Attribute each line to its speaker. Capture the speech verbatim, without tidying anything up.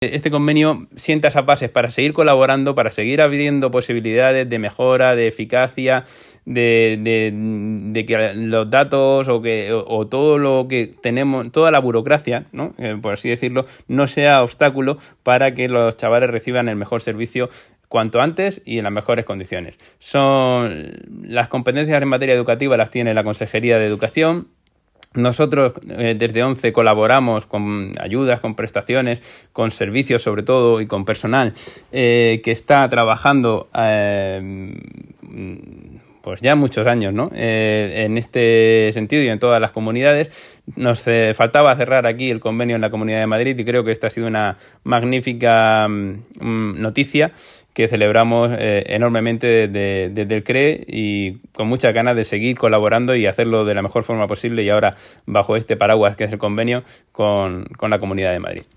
Speaker 1: Este convenio sienta esas bases para seguir colaborando, para seguir abriendo posibilidades de mejora, de eficacia, de, de, de que los datos o que o, o todo lo que tenemos, toda la burocracia, ¿no? Eh, por así decirlo, no sea obstáculo para que los chavales reciban el mejor servicio cuanto antes y en las mejores condiciones. Son las competencias en materia educativa las tiene la Consejería de Educación. Nosotros eh, desde ONCE colaboramos con ayudas, con prestaciones, con servicios sobre todo y con personal eh, que está trabajando eh, pues ya muchos años, ¿no? Eh, en este sentido y en todas las comunidades. Nos eh, faltaba cerrar aquí el convenio en la Comunidad de Madrid y creo que esta ha sido una magnífica mm, noticia que celebramos eh, enormemente desde, desde el C R E y con muchas ganas de seguir colaborando y hacerlo de la mejor forma posible y ahora bajo este paraguas que es el convenio con, con la Comunidad de Madrid.